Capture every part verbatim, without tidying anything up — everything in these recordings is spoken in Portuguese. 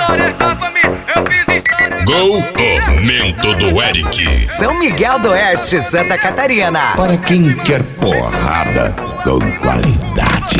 história, essa família, eu fiz história. Gol Momento do Eric. São Miguel do Oeste, Santa Catarina. Para quem quer porrada com qualidade.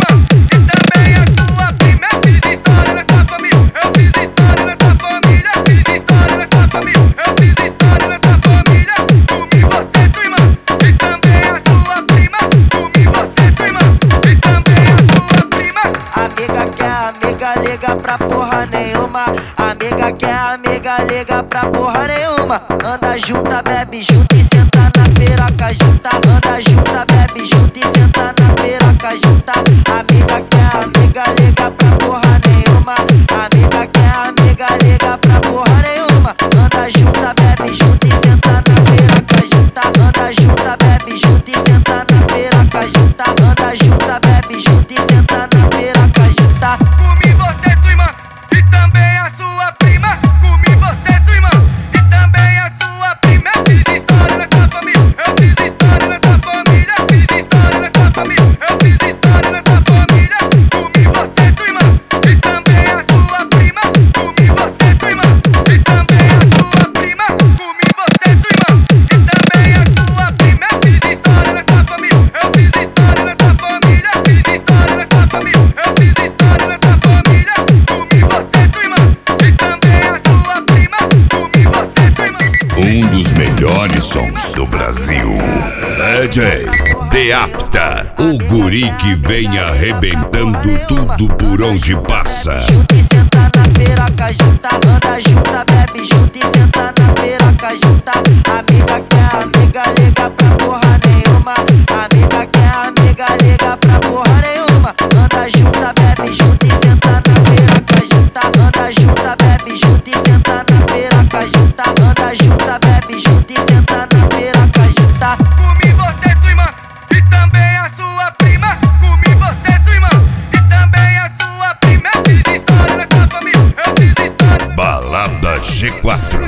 Amiga quer amiga, liga pra porra nenhuma. Amiga quer amiga, liga pra porra nenhuma. Anda junta, bebe junto e senta na piroca junta. Anda junta, bebe junto e senta na piroca junta. Amiga quer amiga, liga pra porra nenhuma. Amiga quer amiga, liga pra porra nenhuma. Anda junta, bebe junto e senta na piroca junta. Anda junta, bebe junto e senta na piroca junta. Anda junta, bebe junto e senta na piroca junta. Comi você, sua irmã, e também a sua prima. Comi você, sua irmã, e também a sua prima. Eu fiz história nessa família, eu fiz história nessa família. Fiz história nessa família, eu fiz história nessa família. Comi você, sua irmã, e também a sua prima. Comi você, sua irmã, e também a sua prima. Comi você, sua irmã, e também a sua prima. Eu fiz história nessa família, eu fiz história nessa família. Fiz história nessa família, eu fiz história nessa família. Comi você, sua irmã, e também a sua prima. Comi você, sua irmã. Um dos melhores sons do Brasil. D J Deapta, o guri que vem arrebentando tudo por onde passa. Junta e senta na piroca junta. Anda junta, bebe junto e senta na piroca junta. Amiga quer amiga, liga pra porra nenhuma. Amiga quer amiga, liga pra porra nenhuma. Anda junta, bebe junto e senta na piroca junta. Anda junta, bebe junto e senta na piroca junta. Anda junta, bebe junto e senta na piroca junta. Comi você, sua irmã, e também a sua prima. Comi você, sua irmã, e também a sua prima. Eu fiz história nessa família, eu fiz história. Balada G quatro.